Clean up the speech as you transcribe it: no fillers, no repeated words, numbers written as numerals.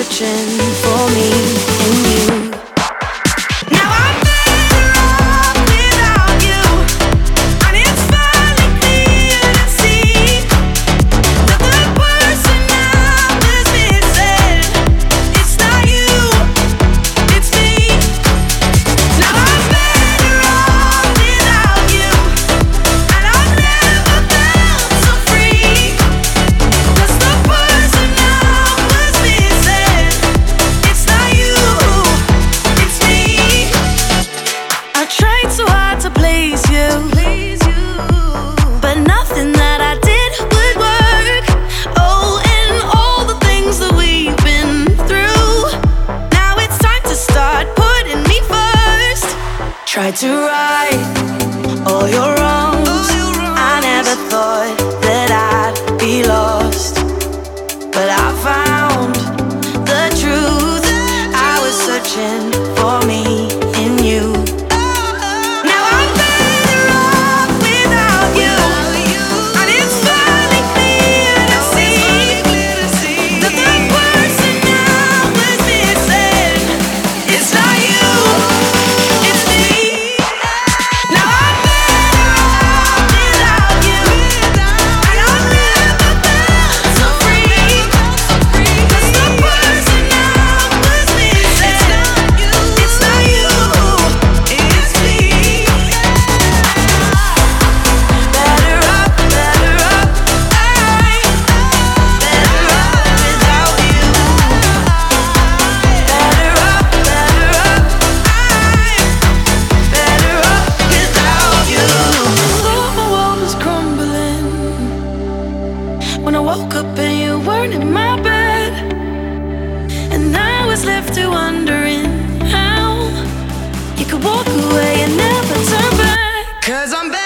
searching for me in you. Now I'm better off without you, and it's finally clear to see that the person I was missing, it's not you, it's me. Now I'm better off without you, and I've never felt so free. 'Cause the person I was missing, it's not you, it's me. I tried so hard to please you, but nothing that I did would work. Oh, and all the things that we've been through, now it's time to start putting me first. Tried to right all your wrongs, I never thought that I'd be lost, but I found the truth. I was searching for me in you. Now I'm better off without you, and it's finally clear to see that the person I was missing, it's not you, it's me. Now I'm better off without you, and I've never felt so free. 'Cause the person I was missing, it's not you, it's me. Better up, I'm better up without you. Better up, I'm better up without you. Thought my world was crumbling when I woke up and you weren't in my bed, and I was left to wondering how you could walk away and never turn back. 'Cause I'm